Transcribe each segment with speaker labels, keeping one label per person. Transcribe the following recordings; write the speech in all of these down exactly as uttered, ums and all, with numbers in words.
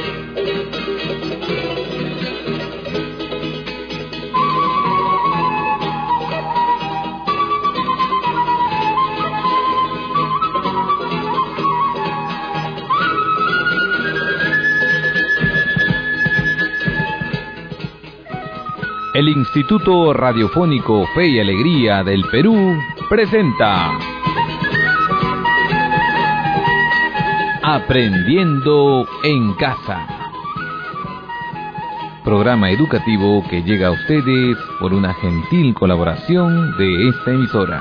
Speaker 1: El Instituto Radiofónico Fe y Alegría del Perú presenta Aprendiendo en Casa, programa educativo que llega a ustedes por una gentil colaboración de esta emisora.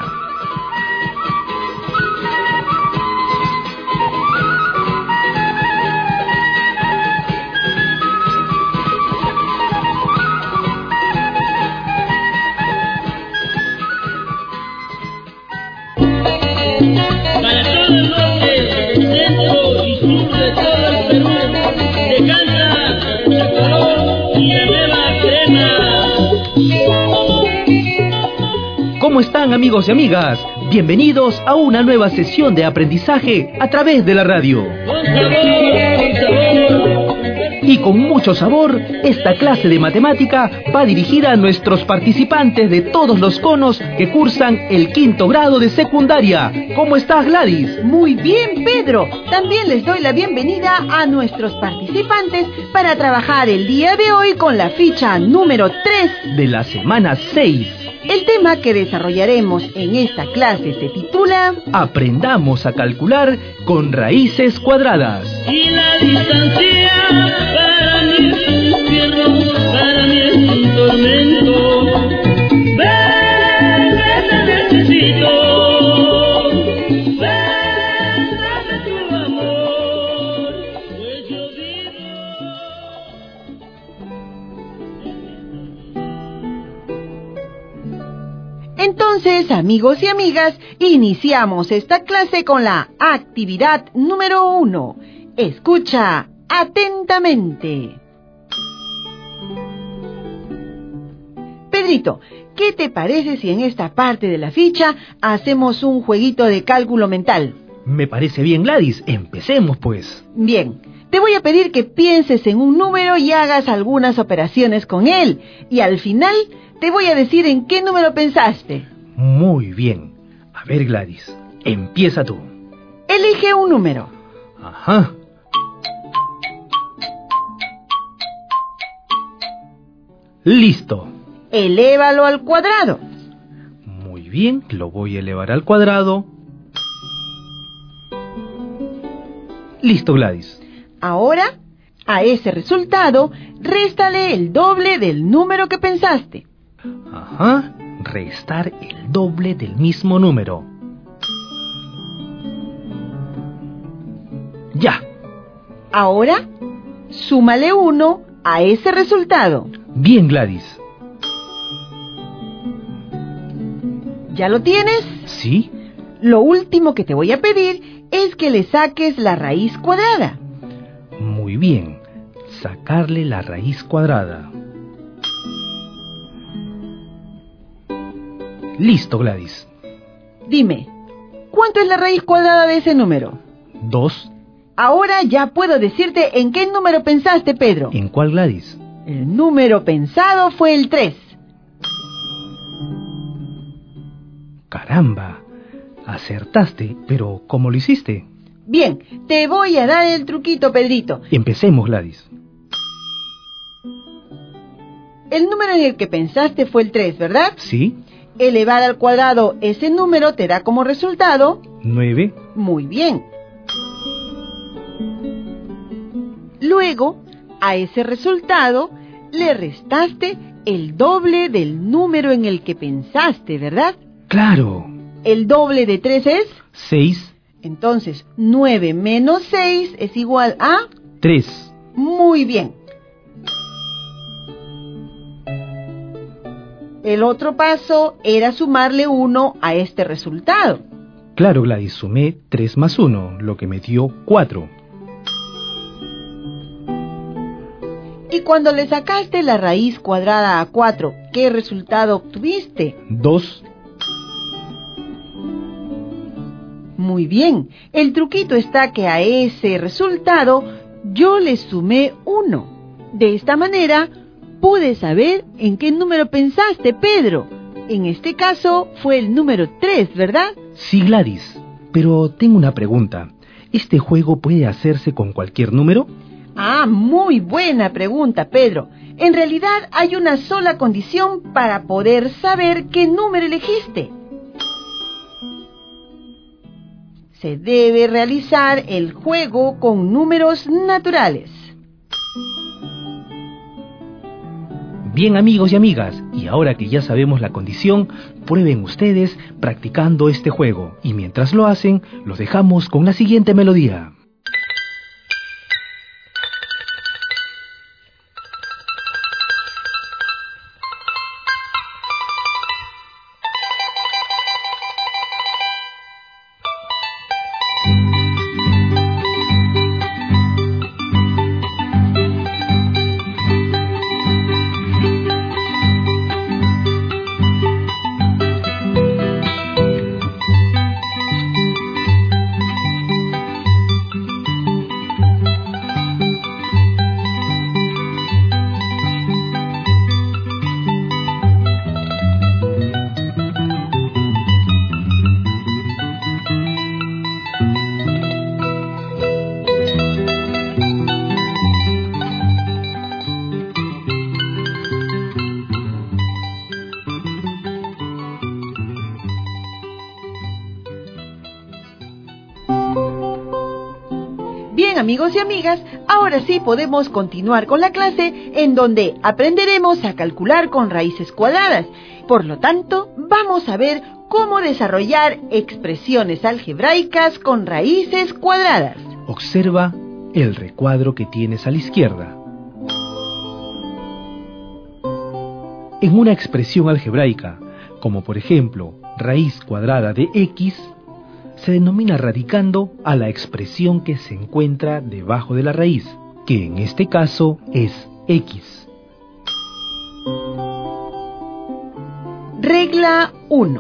Speaker 2: ¿Cómo están, amigos y amigas? Bienvenidos a una nueva sesión de aprendizaje a través de la radio. Y con mucho sabor, esta clase de matemática va dirigida a nuestros participantes de todos los conos que cursan el quinto grado de secundaria. ¿Cómo estás, Gladys?
Speaker 3: Muy bien, Pedro. También les doy la bienvenida a nuestros participantes para trabajar el día de hoy con la ficha número tres
Speaker 2: de la semana seis.
Speaker 3: El tema que desarrollaremos en esta clase se titula
Speaker 2: Aprendamos a calcular con raíces cuadradas.
Speaker 4: Y la distancia para mí es un infierno, para mí es un tormento. Ven, ven, te necesito. Ven, dame tu amor, pues yo vivo.
Speaker 3: Entonces, amigos y amigas, iniciamos esta clase con la actividad número uno. Escucha atentamente. Pedrito, ¿qué te parece si en esta parte de la ficha hacemos un jueguito de cálculo mental?
Speaker 2: Me parece bien, Gladys. Empecemos, pues.
Speaker 3: Bien, te voy a pedir que pienses en un número y hagas algunas operaciones con él. Y al final te voy a decir en qué número pensaste.
Speaker 2: Muy bien. A ver, Gladys, empieza tú.
Speaker 3: Elige un número.
Speaker 2: Ajá. Listo.
Speaker 3: Elévalo al cuadrado.
Speaker 2: Muy bien, lo voy a elevar al cuadrado. Listo, Gladys.
Speaker 3: Ahora, a ese resultado, réstale el doble del número que pensaste.
Speaker 2: Ajá. Restar el doble del mismo número. Ya.
Speaker 3: Ahora, súmale uno a ese resultado.
Speaker 2: Bien, Gladys.
Speaker 3: ¿Ya lo tienes?
Speaker 2: Sí.
Speaker 3: Lo último que te voy a pedir es que le saques la raíz cuadrada.
Speaker 2: Muy bien. Sacarle la raíz cuadrada. Listo, Gladys.
Speaker 3: Dime, ¿cuánto es la raíz cuadrada de ese número?
Speaker 2: Dos.
Speaker 3: Ahora ya puedo decirte en qué número pensaste, Pedro.
Speaker 2: ¿En cuál, Gladys?
Speaker 3: El número pensado fue el tres.
Speaker 2: Caramba, acertaste, pero ¿cómo lo hiciste?
Speaker 3: Bien, te voy a dar el truquito, Pedrito.
Speaker 2: Empecemos, Gladys.
Speaker 3: El número en el que pensaste fue el tres, ¿verdad?
Speaker 2: Sí.
Speaker 3: Elevar al cuadrado ese número te da como resultado...
Speaker 2: Nueve.
Speaker 3: Muy bien. Luego, a ese resultado, le restaste el doble del número en el que pensaste, ¿verdad?
Speaker 2: ¡Claro!
Speaker 3: ¿El doble de tres es?
Speaker 2: Seis.
Speaker 3: Entonces, nueve menos seis es igual a...
Speaker 2: Tres.
Speaker 3: Muy bien. El otro paso era sumarle uno a este resultado.
Speaker 2: Claro, Gladys, sumé tres más uno, lo que me dio cuatro.
Speaker 3: Y cuando le sacaste la raíz cuadrada a cuatro, ¿qué resultado obtuviste?
Speaker 2: Dos.
Speaker 3: Muy bien. El truquito está que a ese resultado yo le sumé uno. De esta manera, pude saber en qué número pensaste, Pedro. En este caso, fue el número tres, ¿verdad?
Speaker 2: Sí, Gladys, pero tengo una pregunta. ¿Este juego puede hacerse con cualquier número?
Speaker 3: Ah, muy buena pregunta, Pedro. En realidad, hay una sola condición para poder saber qué número elegiste. Se debe realizar el juego con números naturales.
Speaker 2: Bien, amigos y amigas, y ahora que ya sabemos la condición, prueben ustedes practicando este juego. Y mientras lo hacen, los dejamos con la siguiente melodía.
Speaker 3: Bien, amigos y amigas, ahora sí podemos continuar con la clase en donde aprenderemos a calcular con raíces cuadradas. Por lo tanto, vamos a ver cómo desarrollar expresiones algebraicas con raíces cuadradas.
Speaker 2: Observa el recuadro que tienes a la izquierda. En una expresión algebraica, como por ejemplo raíz cuadrada de x, se denomina radicando a la expresión que se encuentra debajo de la raíz, que en este caso es x.
Speaker 3: Regla uno.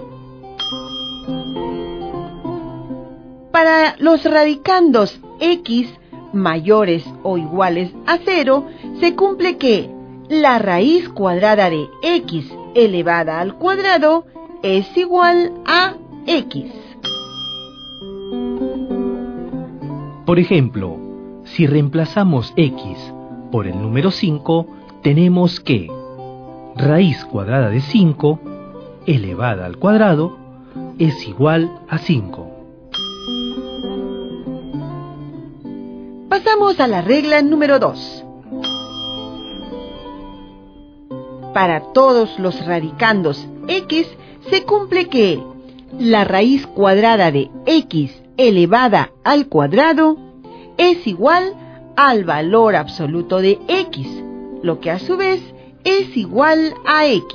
Speaker 3: Para los radicandos x mayores o iguales a cero, se cumple que la raíz cuadrada de x elevada al cuadrado es igual a x.
Speaker 2: Por ejemplo, si reemplazamos x por el número cinco, tenemos que raíz cuadrada de cinco elevada al cuadrado es igual a cinco.
Speaker 3: Pasamos a la regla número dos. Para todos los radicandos x se cumple que la raíz cuadrada de x elevada al cuadrado es igual al valor absoluto de x, lo que a su vez es igual a x.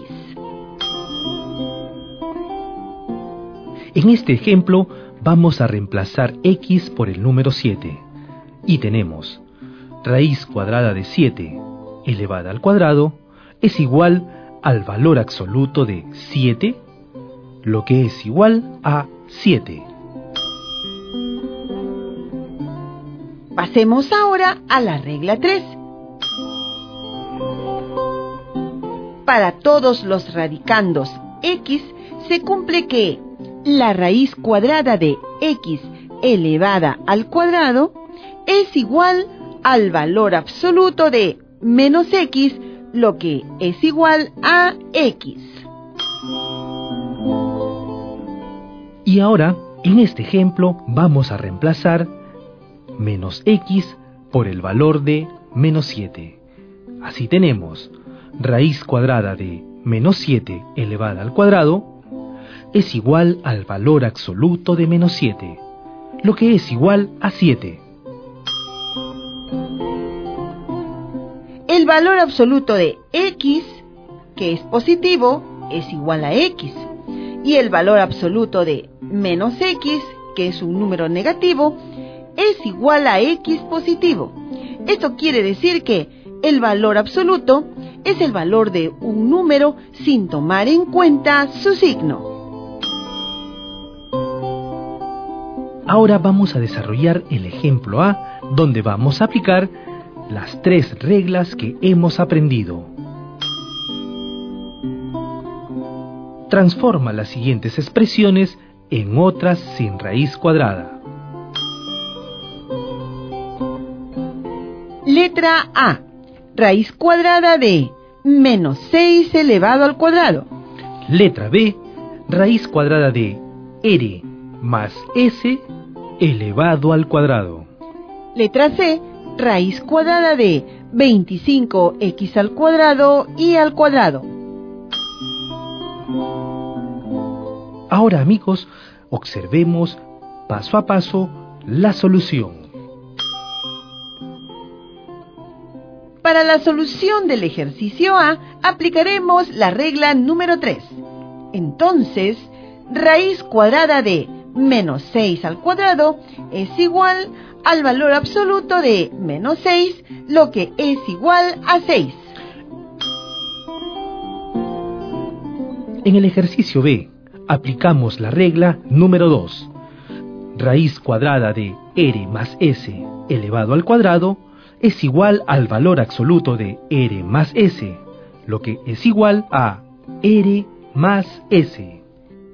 Speaker 2: En este ejemplo vamos a reemplazar x por el número siete y tenemos raíz cuadrada de siete elevada al cuadrado es igual al valor absoluto de siete, lo que es igual a siete.
Speaker 3: Pasemos ahora a la regla tres. Para todos los radicandos x se cumple que la raíz cuadrada de x elevada al cuadrado es igual al valor absoluto de menos x, lo que es igual a x.
Speaker 2: Y ahora, en este ejemplo, vamos a reemplazar menos x por el valor de menos siete. Así tenemos raíz cuadrada de menos siete elevada al cuadrado es igual al valor absoluto de menos siete, lo que es igual a siete.
Speaker 3: El valor absoluto de x, que es positivo, es igual a x. Y el valor absoluto de menos x, que es un número negativo, es igual a x positivo. Esto quiere decir que el valor absoluto es el valor de un número sin tomar en cuenta su signo.
Speaker 2: Ahora vamos a desarrollar el ejemplo A donde vamos a aplicar las tres reglas que hemos aprendido. Transforma las siguientes expresiones en otras sin raíz cuadrada.
Speaker 3: Letra A. Raíz cuadrada de menos seis elevado al cuadrado.
Speaker 2: Letra B. Raíz cuadrada de R más S elevado al cuadrado.
Speaker 3: Letra C. Raíz cuadrada de veinticinco x al cuadrado y al cuadrado.
Speaker 2: Ahora, amigos, observemos paso a paso la solución.
Speaker 3: Para la solución del ejercicio A, aplicaremos la regla número tres. Entonces, raíz cuadrada de menos seis al cuadrado es igual al valor absoluto de menos seis, lo que es igual a seis.
Speaker 2: En el ejercicio B, aplicamos la regla número dos. Raíz cuadrada de R más S elevado al cuadrado es igual al valor absoluto de R más S, lo que es igual a R más S.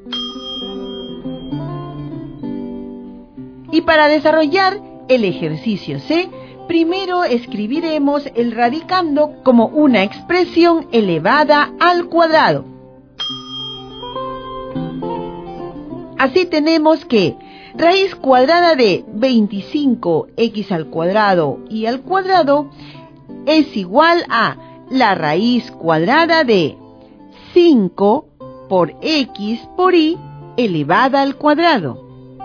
Speaker 3: Y para desarrollar el ejercicio C, primero escribiremos el radicando como una expresión elevada al cuadrado. Así tenemos que raíz cuadrada de veinticinco x al cuadrado y al cuadrado es igual a la raíz cuadrada de cinco por x por y elevada al cuadrado.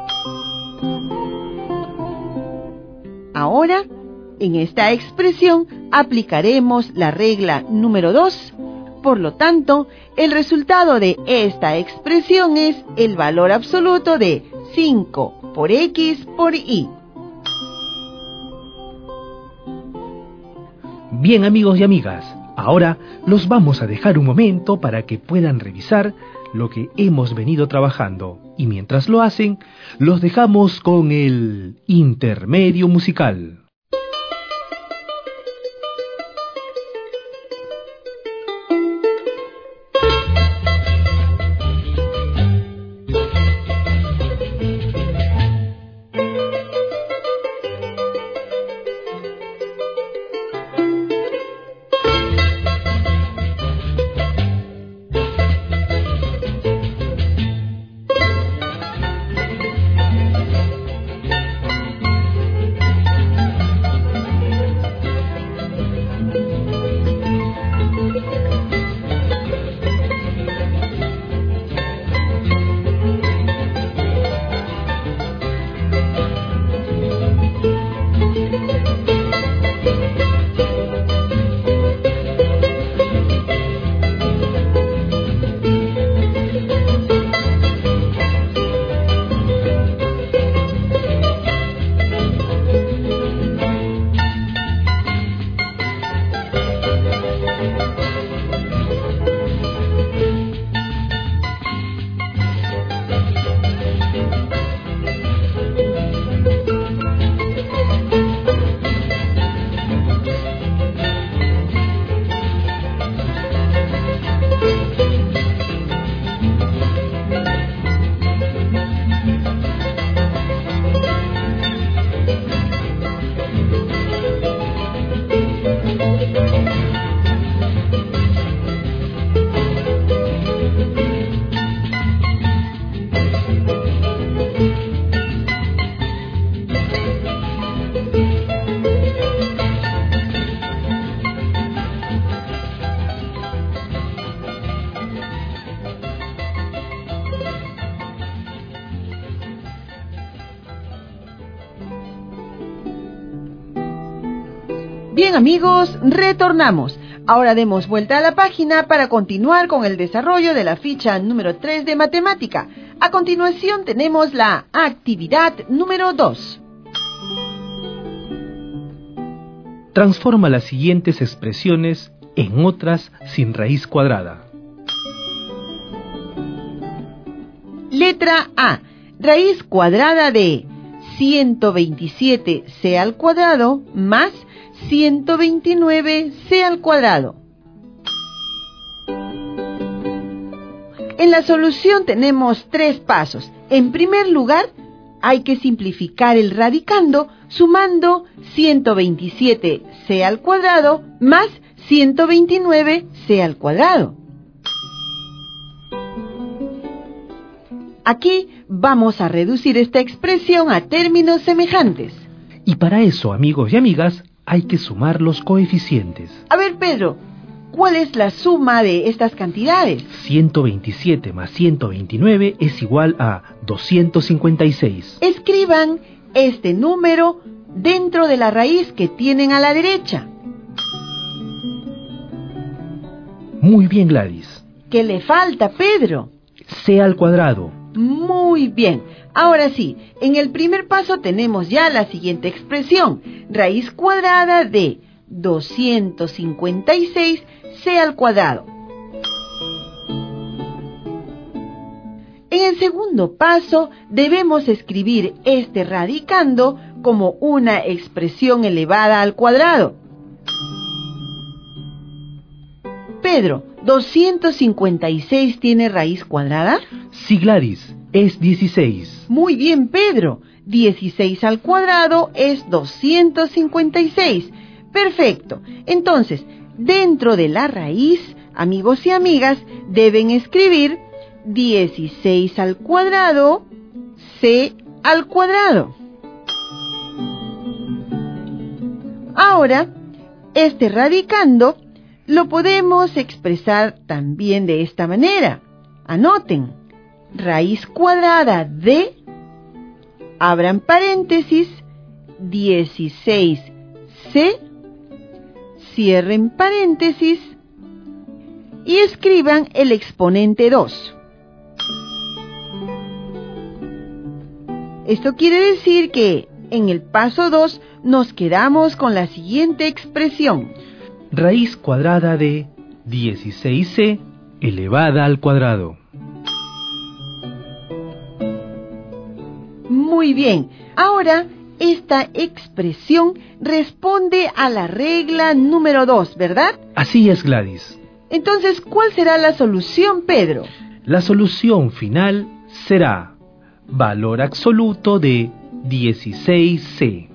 Speaker 3: Ahora, en esta expresión aplicaremos la regla número dos. Por lo tanto, el resultado de esta expresión es el valor absoluto de cinco por x por y.
Speaker 2: Bien, amigos y amigas, ahora los vamos a dejar un momento para que puedan revisar lo que hemos venido trabajando. Y mientras lo hacen, los dejamos con el intermedio musical.
Speaker 3: Bien, amigos, retornamos. Ahora demos vuelta a la página para continuar con el desarrollo de la ficha número tres de matemática. A continuación tenemos la actividad número dos.
Speaker 2: Transforma las siguientes expresiones en otras sin raíz cuadrada.
Speaker 3: Letra A. Raíz cuadrada de ciento veintisiete c al cuadrado más ciento veintinueve c al cuadrado. En la solución tenemos tres pasos. En primer lugar, hay que simplificar el radicando sumando ciento veintisiete c al cuadrado más ciento veintinueve c al cuadrado. Aquí vamos a reducir esta expresión a términos semejantes.
Speaker 2: Y para eso, amigos y amigas, hay que sumar los coeficientes.
Speaker 3: A ver, Pedro, ¿cuál es la suma de estas cantidades?
Speaker 2: ciento veintisiete más ciento veintinueve es igual a doscientos cincuenta y seis.
Speaker 3: Escriban este número dentro de la raíz que tienen a la derecha.
Speaker 2: Muy bien, Gladys.
Speaker 3: ¿Qué le falta, Pedro?
Speaker 2: C al cuadrado.
Speaker 3: Muy bien. Ahora sí, en el primer paso tenemos ya la siguiente expresión. Raíz cuadrada de doscientos cincuenta y seis c al cuadrado. En el segundo paso debemos escribir este radicando como una expresión elevada al cuadrado. Pedro, ¿doscientos cincuenta y seis tiene raíz cuadrada?
Speaker 2: Sí, Gladys, es dieciséis.
Speaker 3: Muy bien, Pedro. dieciséis al cuadrado es doscientos cincuenta y seis. Perfecto. Entonces, dentro de la raíz, amigos y amigas, deben escribir dieciséis al cuadrado, c al cuadrado. Ahora, este radicando lo podemos expresar también de esta manera. Anoten, raíz cuadrada de, abran paréntesis, dieciséis c, cierren paréntesis y escriban el exponente dos. Esto quiere decir que en el paso dos nos quedamos con la siguiente expresión.
Speaker 2: Raíz cuadrada de dieciséis c elevada al cuadrado.
Speaker 3: Muy bien. Ahora, esta expresión responde a la regla número dos, ¿verdad?
Speaker 2: Así es, Gladys.
Speaker 3: Entonces, ¿cuál será la solución, Pedro?
Speaker 2: La solución final será valor absoluto de dieciséis c.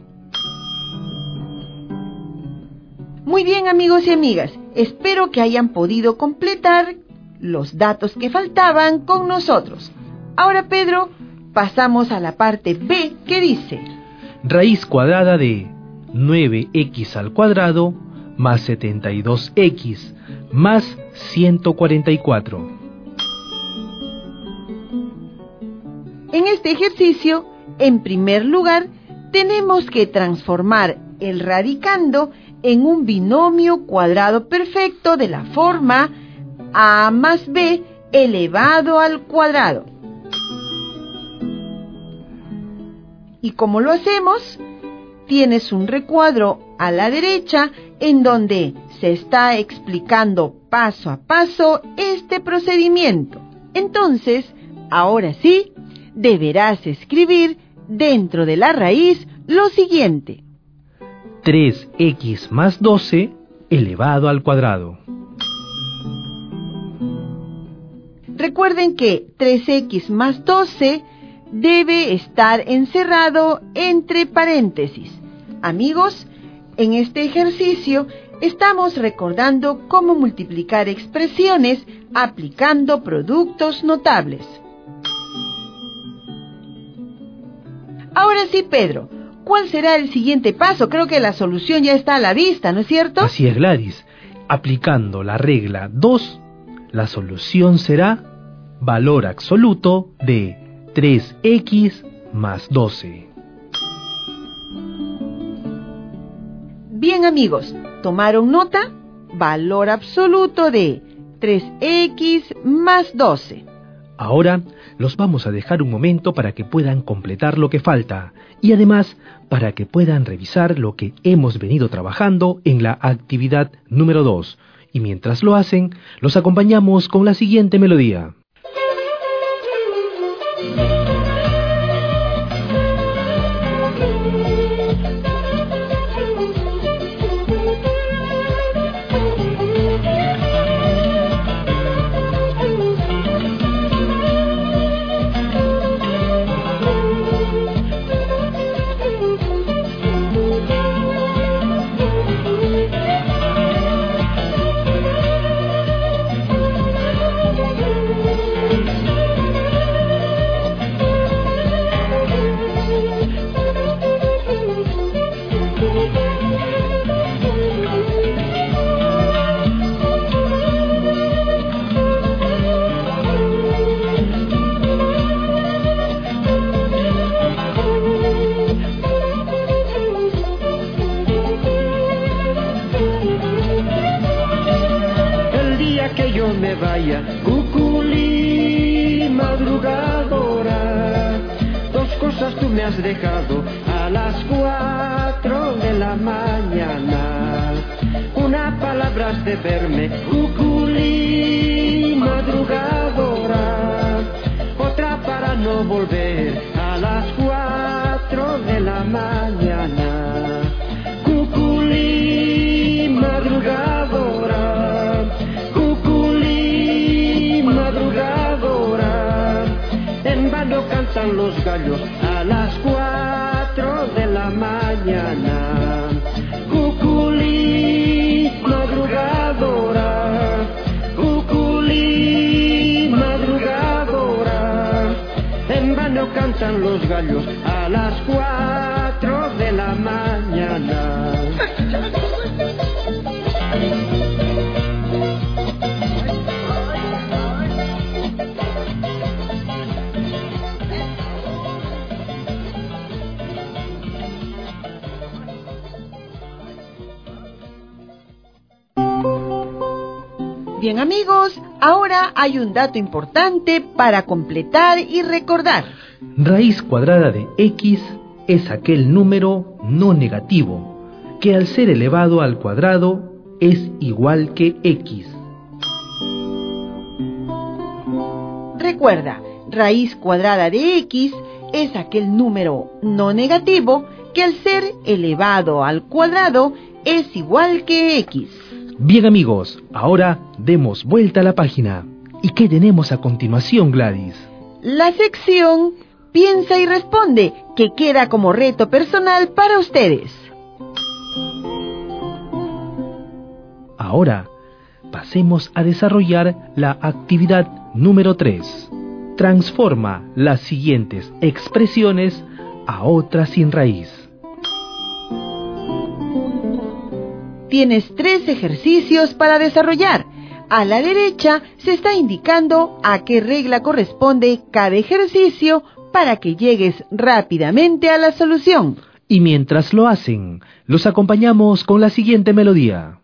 Speaker 3: Muy bien, amigos y amigas, espero que hayan podido completar los datos que faltaban con nosotros. Ahora, Pedro, pasamos a la parte B, que dice:
Speaker 2: raíz cuadrada de nueve x al cuadrado más setenta y dos x más ciento cuarenta y cuatro.
Speaker 3: En este ejercicio, en primer lugar, tenemos que transformar el radicando en un binomio cuadrado perfecto de la forma a más b elevado al cuadrado. ¿Y cómo lo hacemos? Tienes un recuadro a la derecha en donde se está explicando paso a paso este procedimiento. Entonces, ahora sí, deberás escribir dentro de la raíz lo siguiente:
Speaker 2: tres x más doce elevado al cuadrado.
Speaker 3: Recuerden que tres x más doce debe estar encerrado entre paréntesis. Amigos, en este ejercicio estamos recordando cómo multiplicar expresiones aplicando productos notables. Ahora sí, Pedro, ¿cuál será el siguiente paso? Creo que la solución ya está a la vista, ¿no es cierto?
Speaker 2: Así es, Gladys. Aplicando la regla dos, la solución será valor absoluto de tres x más doce.
Speaker 3: Bien, amigos, ¿tomaron nota? Valor absoluto de tres x más doce.
Speaker 2: Ahora los vamos a dejar un momento para que puedan completar lo que falta y además para que puedan revisar lo que hemos venido trabajando en la actividad número dos. Y mientras lo hacen, los acompañamos con la siguiente melodía.
Speaker 5: no me vaya. Cuculí, madrugadora, dos cosas tú me has dejado a las cuatro de la mañana. Una palabra has de verme, cuculí, madrugadora, otra para no volver a las cuatro de la mañana. Cuculí, madrugadora, cuculí, madrugadora, en vano cantan los gallos a las cuatro de la mañana. Cuculí, madrugadora, cuculí, madrugadora, en vano cantan los gallos a las cuatro de la mañana.
Speaker 3: Bien amigos, ahora hay un dato importante para completar y recordar.
Speaker 2: Raíz cuadrada de X es aquel número no negativo, que al ser elevado al cuadrado es igual que X.
Speaker 3: Recuerda, raíz cuadrada de X es aquel número no negativo que al ser elevado al cuadrado es igual que X.
Speaker 2: Bien amigos, ahora demos vuelta a la página. ¿Y qué tenemos a continuación, Gladys?
Speaker 3: La sección Piensa y Responde, que queda como reto personal para ustedes.
Speaker 2: Ahora, pasemos a desarrollar la actividad número tres. Transforma las siguientes expresiones a otras sin raíz.
Speaker 3: Tienes tres ejercicios para desarrollar. A la derecha se está indicando a qué regla corresponde cada ejercicio para que llegues rápidamente a la solución.
Speaker 2: Y mientras lo hacen, los acompañamos con la siguiente melodía.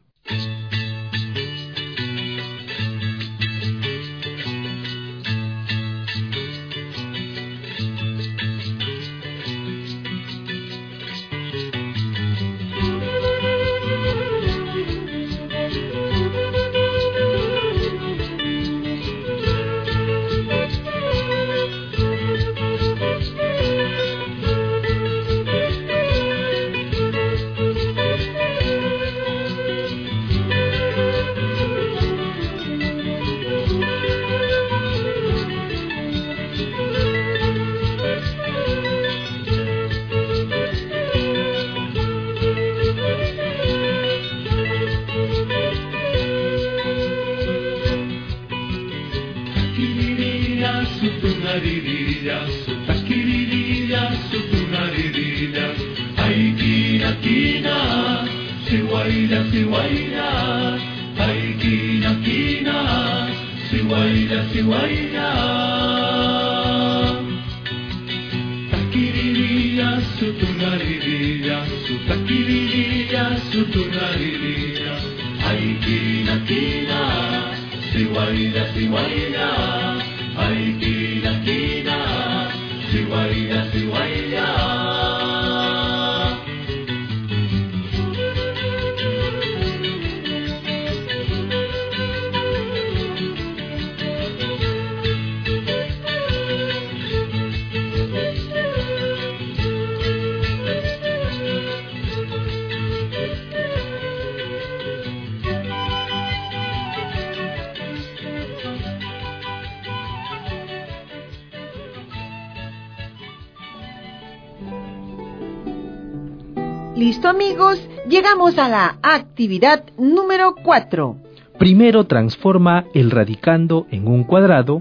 Speaker 3: Listo amigos, llegamos a la actividad número cuatro.
Speaker 2: Primero transforma el radicando en un cuadrado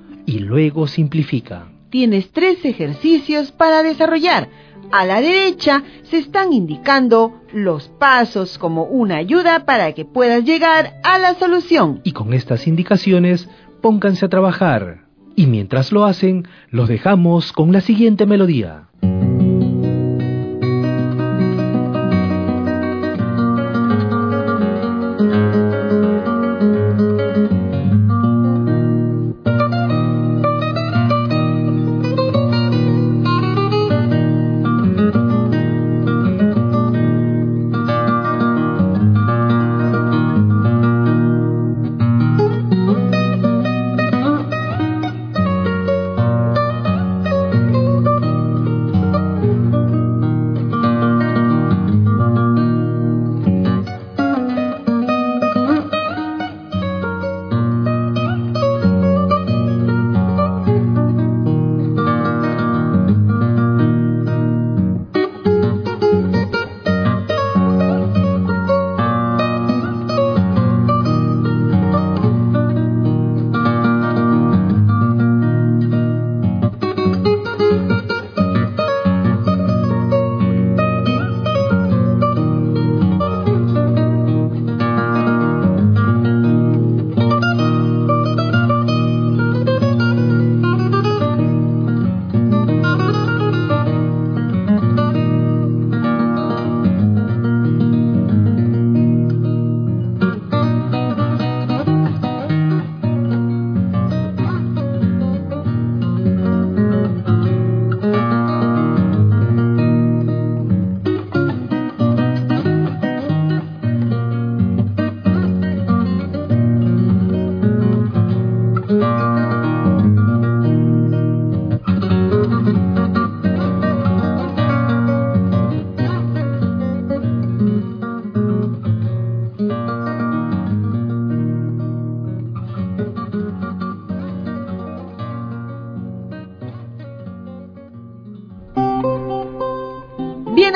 Speaker 2: y luego simplifica.
Speaker 3: Tienes tres ejercicios para desarrollar. A la derecha se están indicando los pasos como una ayuda para que puedas llegar a la solución.
Speaker 2: Y con estas indicaciones, pónganse a trabajar. Y mientras lo hacen, los dejamos con la siguiente melodía.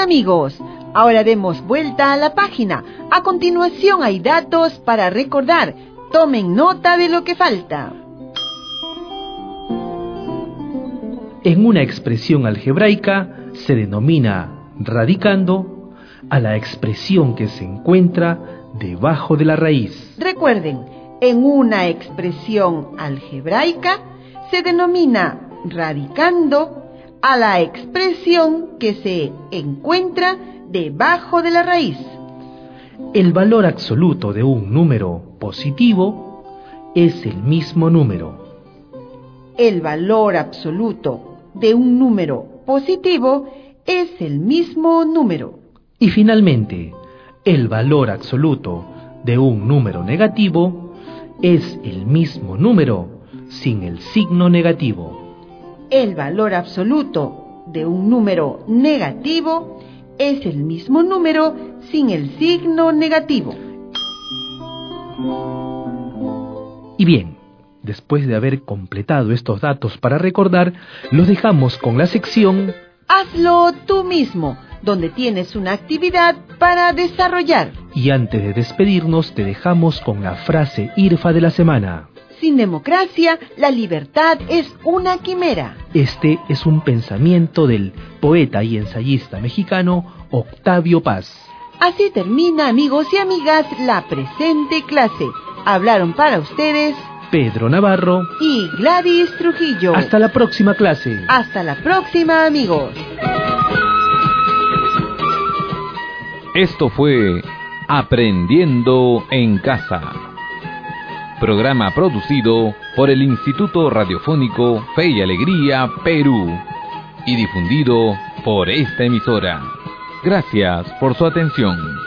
Speaker 3: amigos, ahora demos vuelta a la página. A continuación hay datos para recordar. Tomen nota de lo que falta.
Speaker 2: En una expresión algebraica se denomina radicando a la expresión que se encuentra debajo de la raíz.
Speaker 3: Recuerden, en una expresión algebraica se denomina radicando a la expresión que se encuentra debajo de la raíz.
Speaker 2: El valor absoluto de un número positivo es el mismo número.
Speaker 3: El valor absoluto de un número positivo es el mismo número.
Speaker 2: Y finalmente, el valor absoluto de un número negativo es el mismo número sin el signo negativo.
Speaker 3: El valor absoluto de un número negativo es el mismo número sin el signo negativo.
Speaker 2: Y bien, después de haber completado estos datos para recordar, los dejamos con la sección
Speaker 3: Hazlo tú mismo, donde tienes una actividad para desarrollar.
Speaker 2: Y antes de despedirnos, te dejamos con la frase IRFA de la semana.
Speaker 3: Sin democracia, la libertad es una quimera.
Speaker 2: Este es un pensamiento del poeta y ensayista mexicano Octavio Paz.
Speaker 3: Así termina, amigos y amigas, la presente clase. Hablaron para ustedes
Speaker 2: Pedro Navarro
Speaker 3: y Gladys Trujillo.
Speaker 2: Hasta la próxima clase.
Speaker 3: Hasta la próxima, amigos.
Speaker 1: Esto fue Aprendiendo en Casa. Programa producido por el Instituto Radiofónico Fe y Alegría, Perú, y difundido por esta emisora. Gracias por su atención.